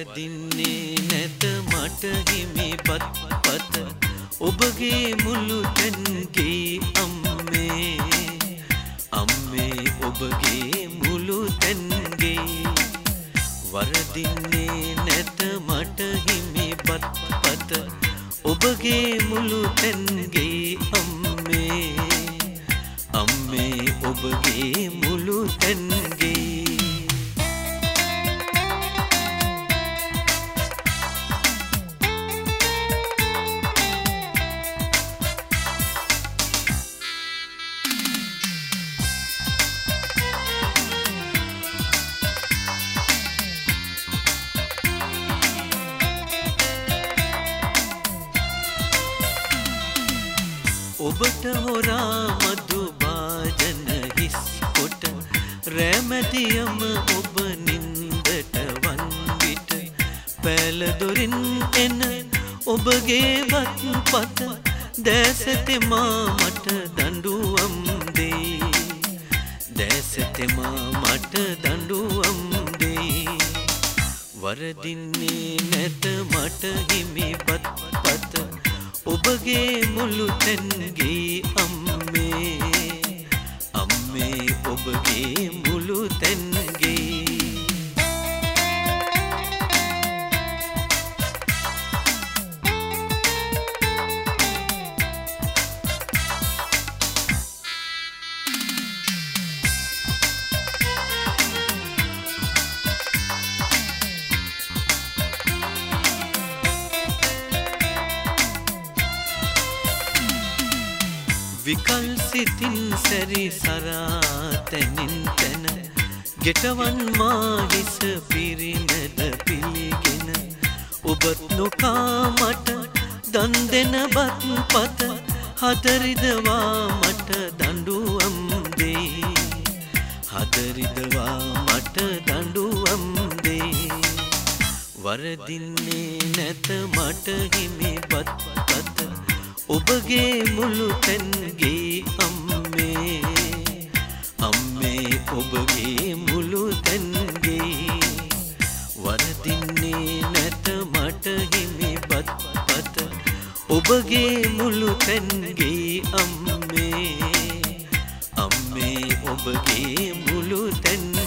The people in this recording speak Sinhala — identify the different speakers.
Speaker 1: වරදින්නේ නැත මට හිමි පත් ඔබගේ මුළු තැන්ගේ අම්මේ අම්මේ ඔබගේ මුළු තැන්ගේ වරදින්නේ නැත මට හිමි පත් ඔබගේ මුළු තැන්ගේ අම්මේ අම්මේ ඔබගේ මුළු තැන්ගේ ඔබට හොරා මధు භාජන හිස් කොට රැමැතියම ඔබ නින්දට වන් විට පැල දොරින් එන ඔබගේ වත් පත දැසතෙමා මට දඬුවම් දෙයි දැසතෙමා මට දඬුවම් දෙයි වරදින්නේ නැත මට හිමි පත් ඔබගේ මුළු තැන්ගේ අම්මේ අම්මේ ඔබගේ මුළු තැන්ගේ විකල් සිතින් සැරි සරා තැනින් තැන ගෙටවන් මාහිස පිරිමැද පිළිගෙන ඔබත් නොකා මට දන් දෙන බත් පත හදරිදවා මට දඬුවම් දෙයි හදරිදවා මට දඬුවම් දෙයි වරදින්නේ නැත මට හිමි බත් පත ඔබගේ මුළු තැන්ගේ අම්මේ අම්මේ ඔබගේ මුළු තැන්ගේ වරදින්නේ නැත මට හිමි බත් ඔබගේ මුළු තැන්ගේ අම්මේ අම්මේ ඔබගේ මුළු තැන්ගේ